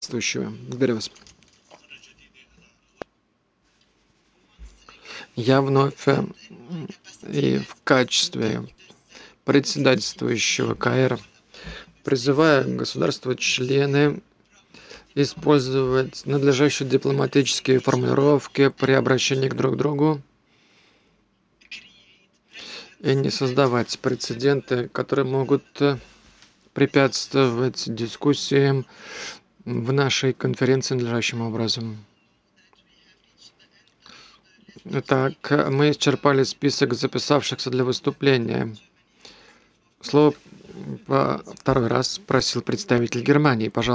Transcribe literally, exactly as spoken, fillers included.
Председательствующего. Благодарю вас. Я вновь э, и в качестве председательствующего КАИР призываю государства-члены использовать надлежащие дипломатические формулировки при обращении к друг другу и не создавать прецеденты, которые могут э, препятствовать дискуссиям в нашей конференции надлежащим образом. Так, мы исчерпали список записавшихся для выступления. Слово по второй раз просил представитель Германии. Пожалуйста.